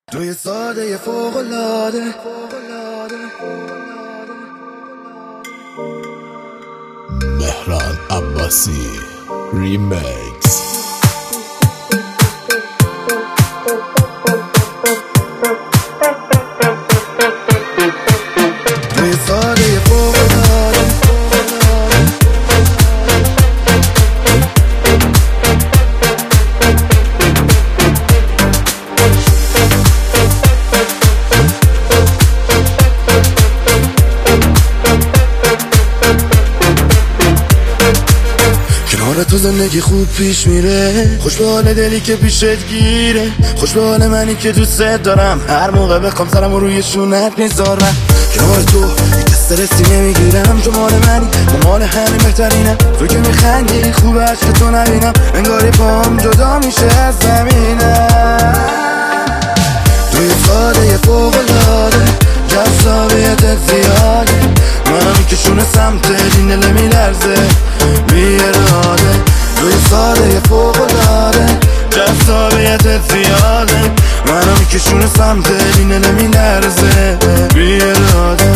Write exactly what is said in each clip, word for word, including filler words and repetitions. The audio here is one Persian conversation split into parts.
توی ساده فوق‌العاده مهران عباسی ریمیکس. توی ساده فوق‌العاده کنار تو زندگی خوب پیش میره، خوش به حال دلی که پیشت گیره، خوش به حال منی که دوست دارم، هر موقع بخوام سرم روی شونت میذارم. کنار تو هیچ استرسی نمیگیرم، تو مال منی و مال همین بهترینم. تو که میخندی خوب عشق تو نبینم، انگاری پام جدا میشه از زمینم. توی ساده فوق‌العاده جذابیتت زیاده، منم که شونه سمت دین دل میلرزه بی اراده. توی ساده فوق‌العاده جذابیتت زیاده، منم که شونه سمت دین دل میلرزه بی اراده.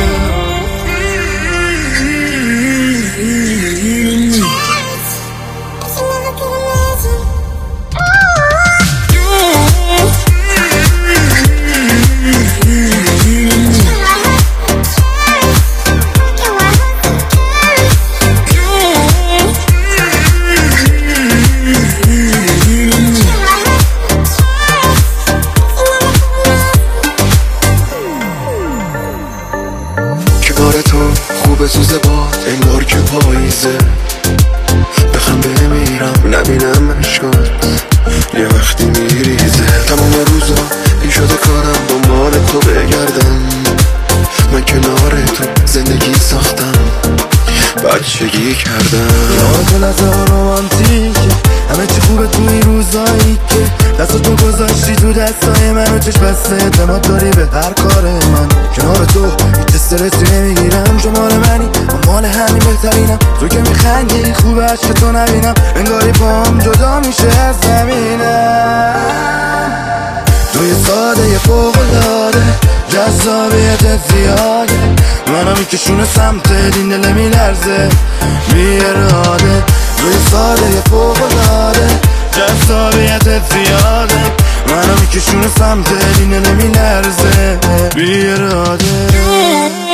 کنار تو خوب سوزه باد انگار که پاییزه، بخم بمیرم نبینم عشقات یه وقتی میریزه. تمام روزا این شده کارم دنبال تو بگردم، من کنار تو زندگی ساختم بچگی کردم. یاد لحظه رومانتیکه، همه چی خوبه توی روزایی که دست تو گذاشتی تو دستای من و چشم بسته اعتماد داری به هر کار من. کنار تو هیچ استرسی نمیگیرم، تو مال منی و مال همین بهترینم. تو که میخندی خوب عشق تو نبینم، انگاری پام جدا میشه از زمینم. توی ساده فوق‌العاده جذابیتت زیاده، منم که شونه سمت دین دل میلرزه بی اراده. توی ساده فوق‌العاده جذابیتت زیاده، منم که شونه سمت دین دل میلرزه بی اراده.